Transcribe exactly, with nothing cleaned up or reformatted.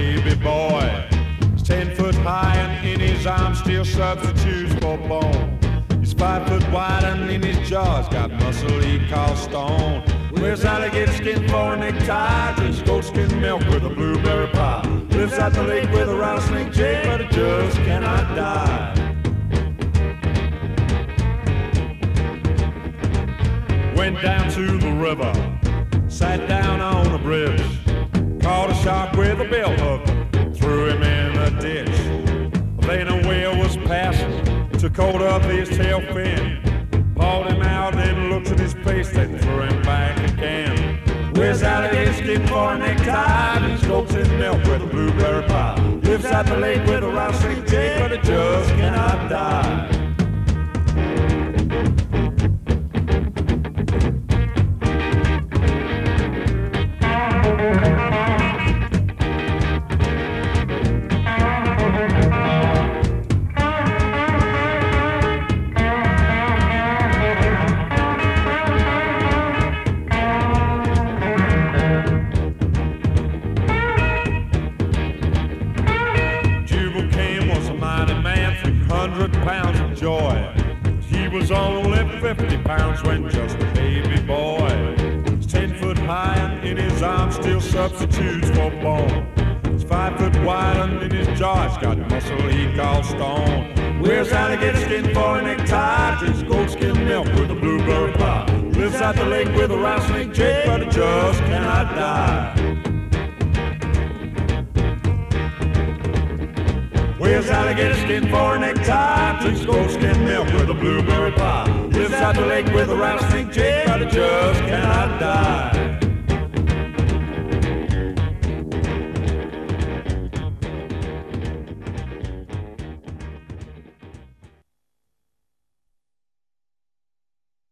baby boy. He's ten foot high and in his arms still substitutes for bone. He's five foot wide and in his jaws got muscle he calls stone. Wears alligator skin for a necktie, drinks goatskin milk with a blueberry pie. Lives at the lake with a rattlesnake jig, but it just cannot die. Went down to the river, sat down on a bridge, caught a shark with a bill hook, threw him in a ditch. Then a whale was passing, took hold of his tail fin, pulled him out, then looked at his face, then threw him back again. Wears alligator skin for a necktie, drinks goatskin milk with a blueberry pie. Lives at the lake with a rattlesnake jig, but it just cannot die. Pounds of joy. He was only fifty pounds when just a baby boy. He's ten foot high and in his arms still substitutes for bone. He's five foot wide and in his jaw he's got muscle he calls stone. Wears alligator skin for a necktie, drinks goatskin milk with a blueberry pie. Lives at the lake with a rattlesnake jig, but it just cannot die. Wears alligator skin for a necktie, drinks goatskin milk with a blueberry pie. Lives at the lake with a rattlesnake jig, but it just cannot die.